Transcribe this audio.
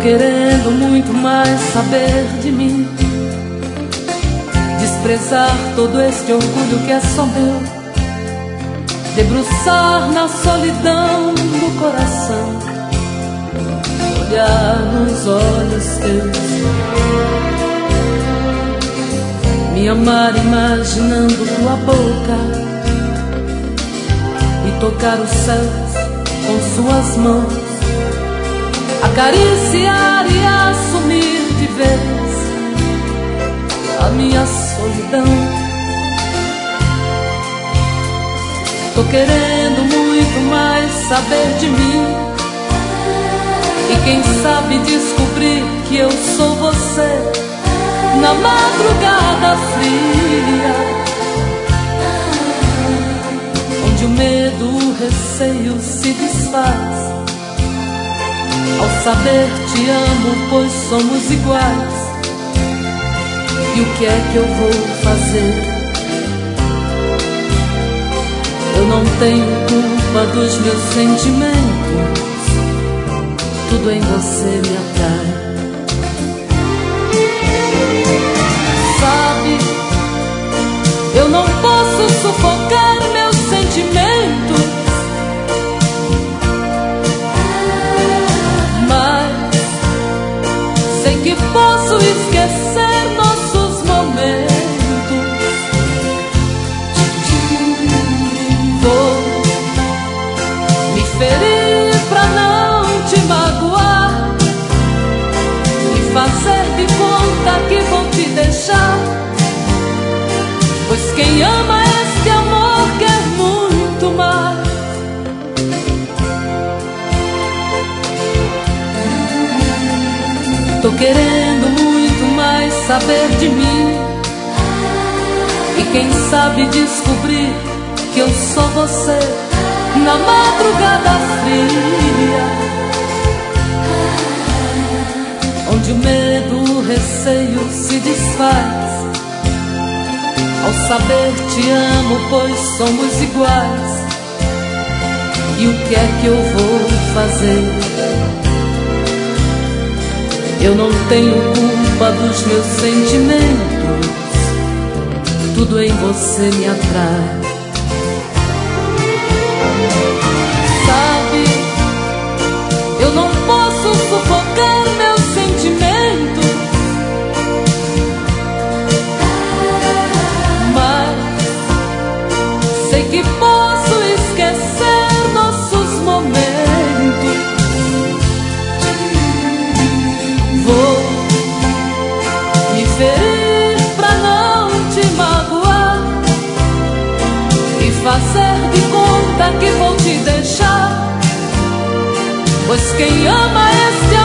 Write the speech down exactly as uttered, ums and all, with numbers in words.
querendo muito mais saber de mim, desprezar todo este orgulho que é só meu, debruçar na solidão do coração, olhar nos olhos teus, me amar imaginando tua boca e tocar os céus com suas mãos, acariciar e assumir de vez a minha solidão. Tô querendo muito mais saber de mim, e quem sabe descobrir que eu sou você na madrugada fria, onde o medo, o receio se desfaz ao saber te amo, pois somos iguais. E o que é que eu vou fazer? Eu não tenho culpa dos meus sentimentos, tudo em você me atrai. Sabe, eu não posso sufocar meus sentimentos, mas sei que posso esquecer nossos momentos. Vou me ferir pra não te magoar e fazer de conta que vou te deixar, pois quem ama este amor quer muito mais. Tô querendo muito mais saber de mim, e quem sabe descobrir que eu sou você na madrugada fria, onde o medo, o receio se desfaz ao saber te amo, pois somos iguais. E o que é que eu vou fazer? Eu não tenho culpa dos meus sentimentos, tudo em você me atrai. Sabe, eu não posso sufocar meus sentimentos, mas sei que posso esquecer nossos momentos. Vou me ferir pra não te magoar e fazer de conta que vou te deixar, pois quem ama este amor